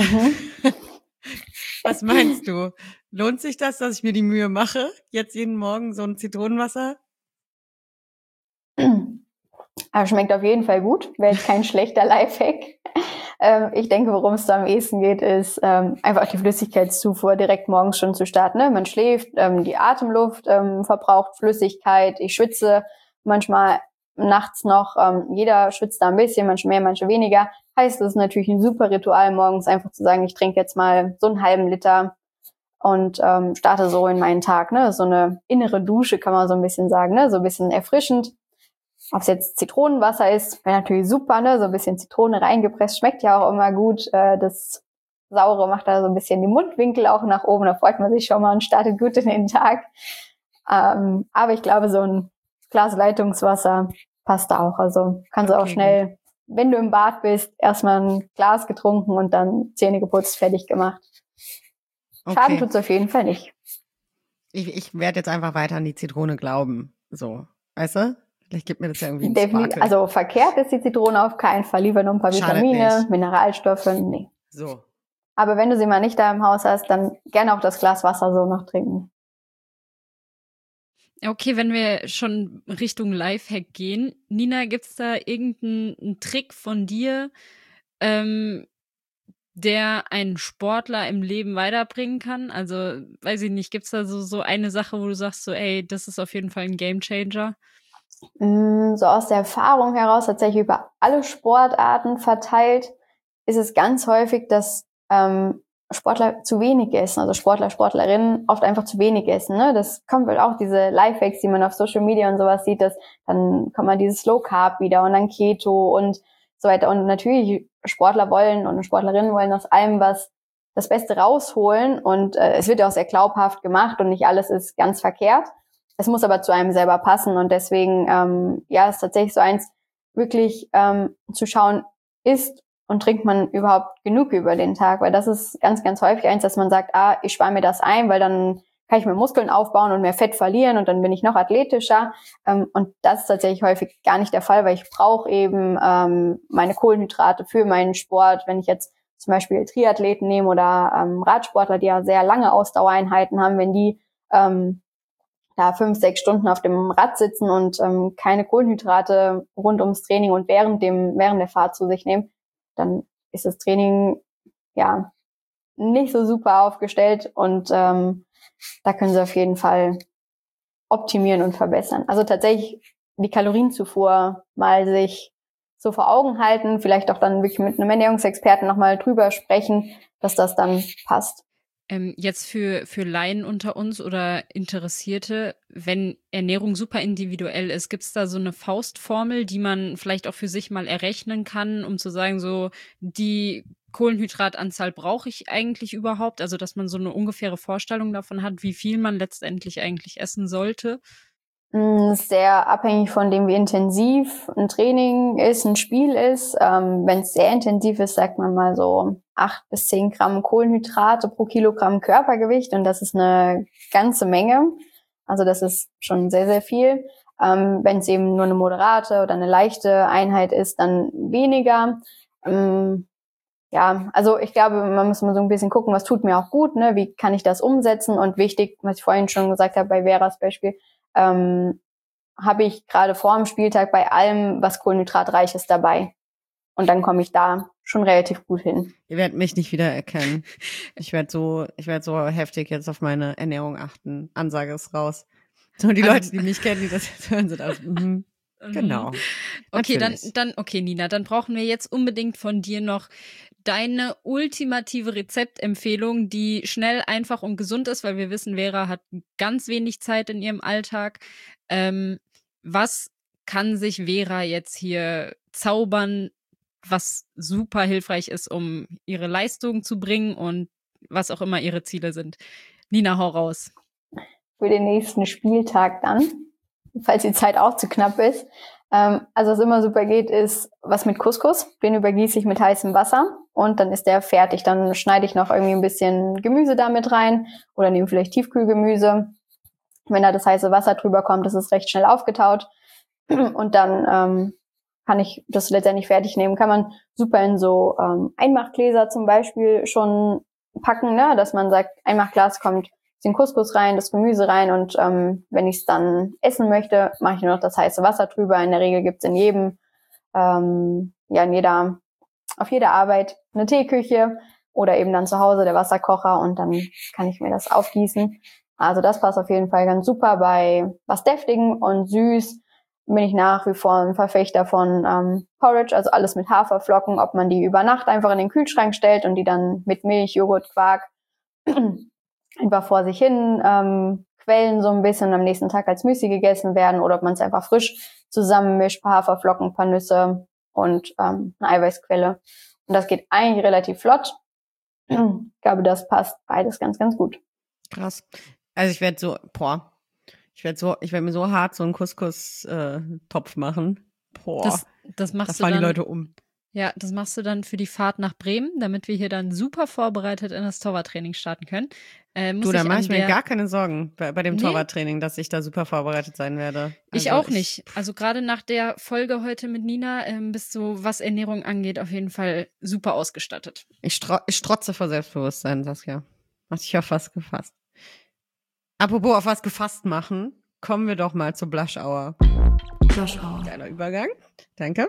Was meinst du? Lohnt sich das, dass ich mir die Mühe mache, jetzt jeden Morgen so ein Zitronenwasser? Aber schmeckt auf jeden Fall gut, wäre jetzt kein schlechter Lifehack. Ich denke, worum es da am ehesten geht, ist einfach die Flüssigkeitszufuhr direkt morgens schon zu starten. Ne? Man schläft, die Atemluft verbraucht Flüssigkeit, ich schwitze manchmal nachts noch, jeder schwitzt da ein bisschen, manche mehr, manche weniger. Heißt, es ist natürlich ein super Ritual, morgens einfach zu sagen, ich trinke jetzt mal so einen halben Liter und starte so in meinen Tag. Ne? So eine innere Dusche kann man so ein bisschen sagen, ne? So ein bisschen erfrischend. Ob es jetzt Zitronenwasser ist, wäre natürlich super, ne? So ein bisschen Zitrone reingepresst, schmeckt ja auch immer gut. Das Saure macht da so ein bisschen die Mundwinkel auch nach oben, da freut man sich schon mal und startet gut in den Tag. Aber ich glaube, so ein Glas Leitungswasser passt da auch. Also kannst du auch schnell, wenn du im Bad bist, erstmal ein Glas getrunken und dann Zähne geputzt, fertig gemacht. Schaden tut's auf jeden Fall nicht. Ich werde jetzt einfach weiter an die Zitrone glauben. So, weißt du? Vielleicht gibt mir das ja irgendwie einen Sparkle. Also verkehrt ist die Zitrone auf keinen Fall. Lieber nur ein paar Vitamine, Mineralstoffe, nee. So. Aber wenn du sie mal nicht da im Haus hast, dann gerne auch das Glas Wasser so noch trinken. Okay, wenn wir schon Richtung Lifehack gehen, Nina, gibt's da irgendeinen Trick von dir, der einen Sportler im Leben weiterbringen kann? Also, weiß ich nicht, gibt's da so eine Sache, wo du sagst so, ey, das ist auf jeden Fall ein Gamechanger? So aus der Erfahrung heraus, tatsächlich über alle Sportarten verteilt, ist es ganz häufig, dass Sportler zu wenig essen, also Sportler, Sportlerinnen oft einfach zu wenig essen. Ne? Das kommt halt auch diese Lifehacks, die man auf Social Media und sowas sieht, dass dann kommt mal dieses Low Carb wieder und dann Keto und so weiter. Und natürlich Sportler wollen und Sportlerinnen wollen aus allem was das Beste rausholen und es wird ja auch sehr glaubhaft gemacht und nicht alles ist ganz verkehrt. Es muss aber zu einem selber passen und deswegen ist tatsächlich so eins, wirklich zu schauen, isst und trinkt man überhaupt genug über den Tag, weil das ist ganz, ganz häufig eins, dass man sagt, ich spare mir das ein, weil dann kann ich mir Muskeln aufbauen und mehr Fett verlieren und dann bin ich noch athletischer und das ist tatsächlich häufig gar nicht der Fall, weil ich brauche eben meine Kohlenhydrate für meinen Sport. Wenn ich jetzt zum Beispiel Triathleten nehme oder Radsportler, die ja sehr lange Ausdauereinheiten haben, wenn die da 5-6 Stunden auf dem Rad sitzen und keine Kohlenhydrate rund ums Training und während der Fahrt zu sich nehmen, dann ist das Training ja nicht so super aufgestellt und da können sie auf jeden Fall optimieren und verbessern. Also tatsächlich die Kalorienzufuhr mal sich so vor Augen halten, vielleicht auch dann wirklich mit einem Ernährungsexperten nochmal drüber sprechen, dass das dann passt. Jetzt für Laien unter uns oder Interessierte, wenn Ernährung super individuell ist, gibt's da so eine Faustformel, die man vielleicht auch für sich mal errechnen kann, um zu sagen, so die Kohlenhydratanzahl brauche ich eigentlich überhaupt? Also, dass man so eine ungefähre Vorstellung davon hat, wie viel man letztendlich eigentlich essen sollte? Sehr abhängig von dem, wie intensiv ein Training ist, ein Spiel ist. Wenn es sehr intensiv ist, sagt man mal so 8 bis 10 Gramm Kohlenhydrate pro Kilogramm Körpergewicht und das ist eine ganze Menge. Also das ist schon sehr, sehr viel. Wenn es eben nur eine moderate oder eine leichte Einheit ist, dann weniger. Also ich glaube, man muss mal so ein bisschen gucken, was tut mir auch gut, ne? Wie kann ich das umsetzen? Und wichtig, was ich vorhin schon gesagt habe bei Veras Beispiel, habe ich gerade vor dem Spieltag bei allem was Kohlenhydratreiches dabei. Und dann komme ich da schon relativ gut hin. Ihr werdet mich nicht wiedererkennen. Ich werde so heftig jetzt auf meine Ernährung achten. Ansage ist raus. So die Leute, die mich kennen, die das jetzt hören, sind aus. Genau. Okay, dann, Nina, dann brauchen wir jetzt unbedingt von dir noch deine ultimative Rezeptempfehlung, die schnell, einfach und gesund ist, weil wir wissen, Vera hat ganz wenig Zeit in ihrem Alltag. Was kann sich Vera jetzt hier zaubern, was super hilfreich ist, um ihre Leistung zu bringen und was auch immer ihre Ziele sind? Nina, hau raus. Für den nächsten Spieltag dann, falls die Zeit auch zu knapp ist. Also was immer super geht, ist was mit Couscous. Den übergieße ich mit heißem Wasser und dann ist der fertig. Dann schneide ich noch irgendwie ein bisschen Gemüse damit rein oder nehme vielleicht Tiefkühlgemüse. Wenn da das heiße Wasser drüber kommt, ist es recht schnell aufgetaut. Und dann kann ich das letztendlich fertig nehmen. Kann man super in so Einmachgläser zum Beispiel schon packen, ne? Dass man sagt, Einmachglas kommt den Couscous rein, das Gemüse rein und wenn ich es dann essen möchte, mache ich nur noch das heiße Wasser drüber. In der Regel gibt's in jedem, auf jeder Arbeit eine Teeküche oder eben dann zu Hause der Wasserkocher und dann kann ich mir das aufgießen. Also das passt auf jeden Fall ganz super. Bei was Deftigen und süß bin ich nach wie vor ein Verfechter von Porridge, also alles mit Haferflocken, ob man die über Nacht einfach in den Kühlschrank stellt und die dann mit Milch, Joghurt, Quark einfach vor sich hin quellen so ein bisschen und am nächsten Tag als Müsli gegessen werden oder ob man es einfach frisch zusammenmischt, paar Haferflocken, paar Nüsse und eine Eiweißquelle. Und das geht eigentlich relativ flott. Ich glaube, das passt beides ganz, ganz gut. Krass. Also ich werde mir so hart so einen Couscous-Topf machen. Boah, das machst da du fallen dann, die Leute um. Ja, das machst du dann für die Fahrt nach Bremen, damit wir hier dann super vorbereitet in das Torwarttraining starten können. Da mache ich mir gar keine Sorgen bei dem Torwarttraining, dass ich da super vorbereitet sein werde. Ich auch nicht. Also gerade nach der Folge heute mit Nina bist du, was Ernährung angeht, auf jeden Fall super ausgestattet. Ich strotze vor Selbstbewusstsein, Saskia. Mach dich auf was gefasst. Apropos auf was gefasst machen, kommen wir doch mal zur Blush Hour. Blush Hour. Geiler Übergang. Danke.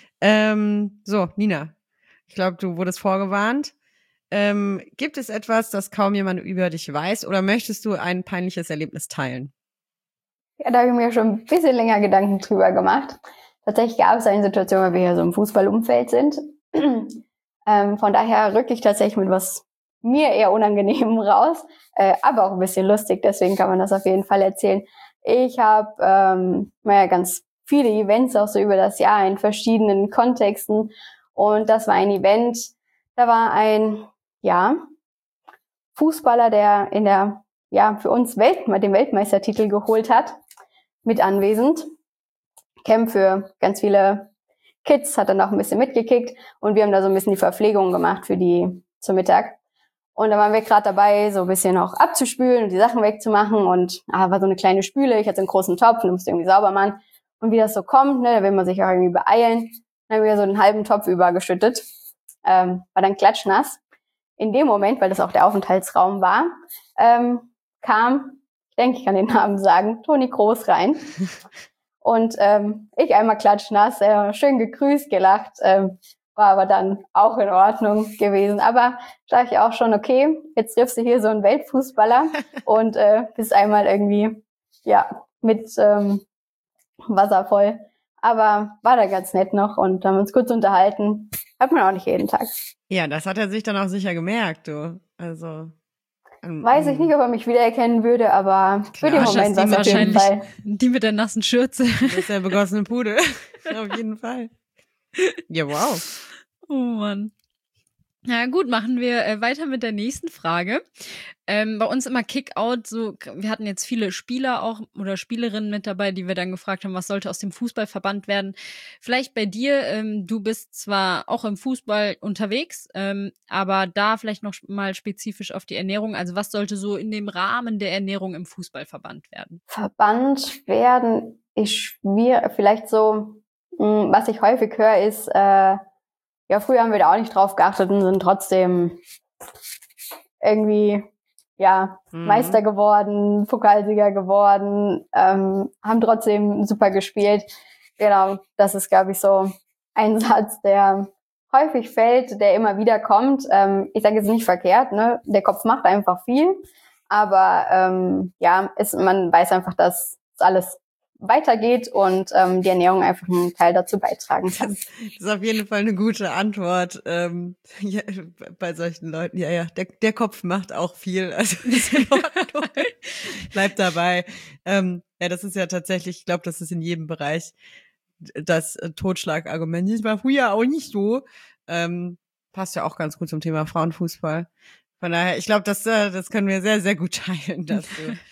So, Nina, ich glaube, du wurdest vorgewarnt. Gibt es etwas, das kaum jemand über dich weiß oder möchtest du ein peinliches Erlebnis teilen? Ja, da habe ich mir schon ein bisschen länger Gedanken drüber gemacht. Tatsächlich gab es eine Situation, weil wir ja so im Fußballumfeld sind. Von daher rücke ich tatsächlich mit was mir eher Unangenehmem raus, aber auch ein bisschen lustig, deswegen kann man das auf jeden Fall erzählen. Ich habe ganz viele Events auch so über das Jahr in verschiedenen Kontexten und das war ein Event, da war ein Fußballer, der in der für uns den Weltmeistertitel geholt hat, mit anwesend. Camp für ganz viele Kids, hat dann auch ein bisschen mitgekickt und wir haben da so ein bisschen die Verpflegung gemacht für die zum Mittag. Und da waren wir gerade dabei, so ein bisschen auch abzuspülen und die Sachen wegzumachen und war so eine kleine Spüle, ich hatte einen großen Topf und musste irgendwie sauber machen. Und wie das so kommt, ne, da will man sich auch irgendwie beeilen. Dann haben wir so einen halben Topf übergeschüttet. War dann klatschnass. In dem Moment, weil das auch der Aufenthaltsraum war, kam, ich denke, ich kann den Namen sagen, Toni Kroos rein. Und ich einmal klatschnass, schön gegrüßt, gelacht, war aber dann auch in Ordnung gewesen. Aber sage ich auch schon, okay, jetzt triffst du hier so einen Weltfußballer und bist einmal irgendwie mit Wasser voll. Aber war da ganz nett noch und haben uns kurz unterhalten. Hat man auch nicht jeden Tag. Ja, das hat er sich dann auch sicher gemerkt, du. Also weiß ich nicht, ob er mich wiedererkennen würde, aber für den Moment war es auf jeden Fall. Die mit der nassen Schürze. Das ist der begossene Pudel. Auf jeden Fall. Ja, wow. Oh Mann. Na gut, machen wir weiter mit der nächsten Frage. Bei uns immer Kickout, so, wir hatten jetzt viele Spieler auch oder Spielerinnen mit dabei, die wir dann gefragt haben, was sollte aus dem Fußballverband werden. Vielleicht bei dir, du bist zwar auch im Fußball unterwegs, aber da vielleicht noch mal spezifisch auf die Ernährung. Also was sollte so in dem Rahmen der Ernährung im Fußballverband werden? Verband werden ist schwierig, vielleicht so, was ich häufig höre, ist, früher haben wir da auch nicht drauf geachtet und sind trotzdem irgendwie, Meister geworden, Pokalsieger geworden, haben trotzdem super gespielt. Genau, das ist, glaube ich, so ein Satz, der häufig fällt, der immer wieder kommt. Ich sage jetzt nicht verkehrt, ne? Der Kopf macht einfach viel, aber man weiß einfach, dass alles weitergeht und die Ernährung einfach einen Teil dazu beitragen kann. Das ist auf jeden Fall eine gute Antwort ja, bei solchen Leuten. Ja, der Kopf macht auch viel, also ist in Ordnung. Bleibt dabei. Ja, das ist ja tatsächlich, ich glaube, das ist in jedem Bereich das Totschlagargument. Das war früher auch nicht so. Passt ja auch ganz gut zum Thema Frauenfußball. Von daher, ich glaube, das können wir sehr, sehr gut teilen, dass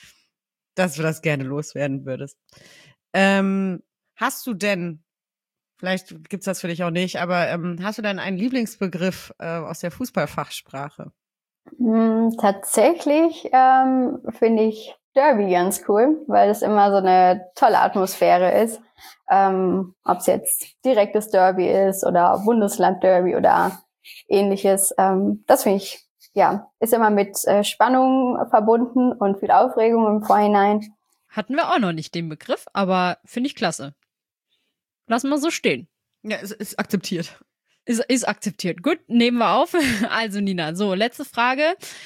du das gerne loswerden würdest. Hast du denn, vielleicht gibt's das für dich auch nicht, aber hast du denn einen Lieblingsbegriff aus der Fußballfachsprache? Tatsächlich finde ich Derby ganz cool, weil es immer so eine tolle Atmosphäre ist. Ob es jetzt direktes Derby ist oder Bundesland-Derby oder ähnliches. Das finde ich, ja, ist immer mit Spannung verbunden und viel Aufregung im Vorhinein. Hatten wir auch noch nicht den Begriff, aber finde ich klasse. Lassen wir so stehen. Ja, es ist akzeptiert. Ist akzeptiert. Gut, nehmen wir auf. Also Nina, so, letzte Frage.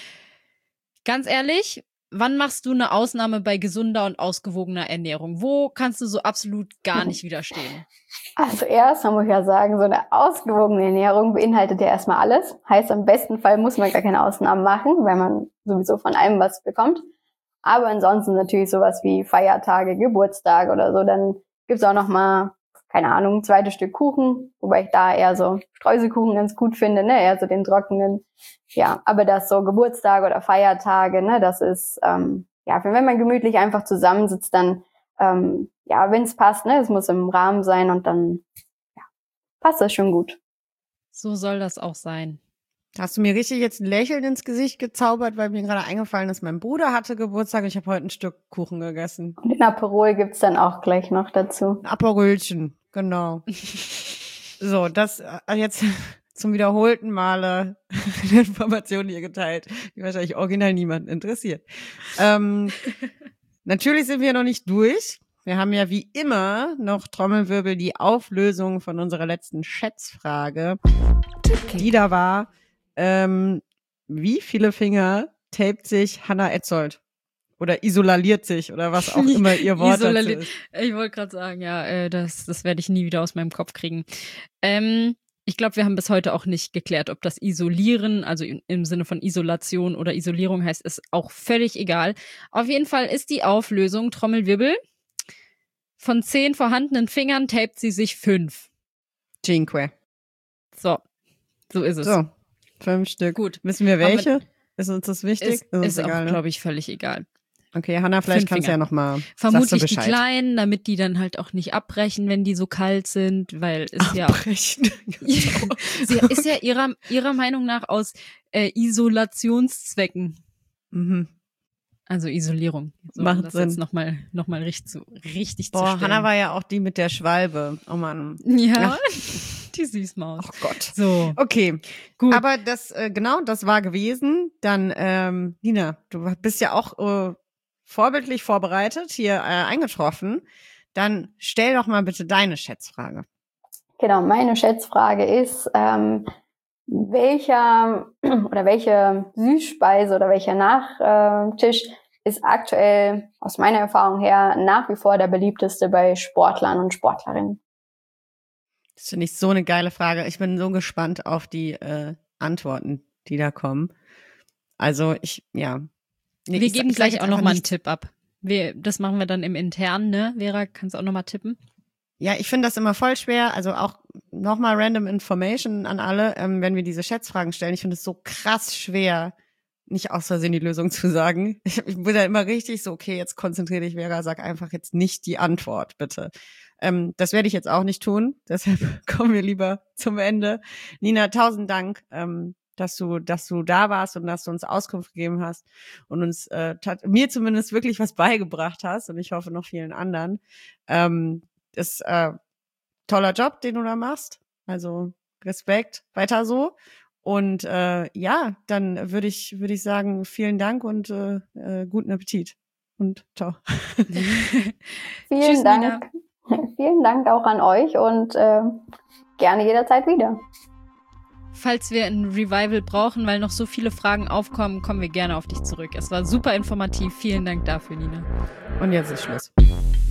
Ganz ehrlich, wann machst du eine Ausnahme bei gesunder und ausgewogener Ernährung? Wo kannst du so absolut gar nicht widerstehen? Also erstmal muss ich ja sagen, so eine ausgewogene Ernährung beinhaltet ja erstmal alles. Heißt, im besten Fall muss man gar keine Ausnahmen machen, weil man sowieso von allem was bekommt. Aber ansonsten natürlich sowas wie Feiertage, Geburtstage oder so. Dann gibt's auch noch mal, keine Ahnung, ein zweites Stück Kuchen. Wobei ich da eher so Streuselkuchen ganz gut finde, ne? Eher so den trockenen. Ja, aber das so Geburtstage oder Feiertage, ne? Das ist, ja, wenn man gemütlich einfach zusammensitzt, dann, ja, wenn es passt, ne? Es muss im Rahmen sein und dann, ja, passt das schon gut. So soll das auch sein. Hast du mir richtig jetzt ein Lächeln ins Gesicht gezaubert, weil mir gerade eingefallen ist, mein Bruder hatte Geburtstag und ich habe heute ein Stück Kuchen gegessen. Und den Aperol gibt's dann auch gleich noch dazu. Ein Aperölchen, genau. So, das jetzt zum wiederholten Male eine Information hier geteilt, die wahrscheinlich original niemanden interessiert. Natürlich sind wir noch nicht durch. Wir haben ja wie immer noch Trommelwirbel die Auflösung von unserer letzten Schätzfrage, die da war. Wie viele Finger tapet sich Hannah Etzold? Oder isolaliert sich oder was auch immer ihr Wort dazu ist. Ich wollte gerade sagen, ja, das werde ich nie wieder aus meinem Kopf kriegen. Ich glaube, wir haben bis heute auch nicht geklärt, ob das Isolieren, also im Sinne von Isolation oder Isolierung heißt, ist auch völlig egal. Auf jeden Fall ist die Auflösung, Trommelwirbel, von 10 vorhandenen Fingern tapet sie sich 5. Cinque. So ist es. So, 5 Stück. Gut. Wissen wir welche? Ist uns das wichtig? Ist egal, auch, ne? glaube ich, völlig egal. Okay, Hannah, vielleicht 5 kannst du ja Finger. nochmal Vermutlich die kleinen, damit die dann halt auch nicht abbrechen, wenn die so kalt sind, weil ist ja auch abbrechen. sie ist ja ihrer Meinung nach aus Isolationszwecken. Mhm. Also Isolierung. So, Macht um das Sinn. jetzt nochmal richtig zu Boah, stellen. Hannah war ja auch die mit der Schwalbe. Oh Mann. Ja, die Süßmaus. Oh Gott. So, Okay, gut. aber das war gewesen. Dann, Nina, du bist ja auch vorbildlich vorbereitet, hier eingetroffen. Dann stell doch mal bitte deine Schätzfrage. Genau, meine Schätzfrage ist, welche Süßspeise oder welcher Nachtisch ist aktuell aus meiner Erfahrung her nach wie vor der beliebteste bei Sportlern und Sportlerinnen? Das finde ich so eine geile Frage. Ich bin so gespannt auf die Antworten, die da kommen. Also Nee, wir geben gleich jetzt auch noch einfach mal einen nichts. Tipp ab. Das machen wir dann im Internen, ne? Vera, kannst du auch noch mal tippen? Ja, ich finde das immer voll schwer. Also auch nochmal random Information an alle, wenn wir diese Schätzfragen stellen. Ich finde es so krass schwer, nicht aus Versehen die Lösung zu sagen. Ich bin da immer richtig so, okay, jetzt konzentriere dich, Vera, sag einfach jetzt nicht die Antwort, bitte. Das werde ich jetzt auch nicht tun. Deshalb kommen wir lieber zum Ende. Nina, 1000 Dank, dass du da warst und dass du uns Auskunft gegeben hast und uns mir zumindest wirklich was beigebracht hast und ich hoffe noch vielen anderen. Ist toller Job, den du da machst. Also Respekt, weiter so. Und dann würde ich sagen, vielen Dank und guten Appetit. Und ciao. Vielen Dank. Vielen Dank auch an euch und gerne jederzeit wieder. Falls wir ein Revival brauchen, weil noch so viele Fragen aufkommen, kommen wir gerne auf dich zurück. Es war super informativ. Vielen Dank dafür, Nina. Und jetzt ist Schluss.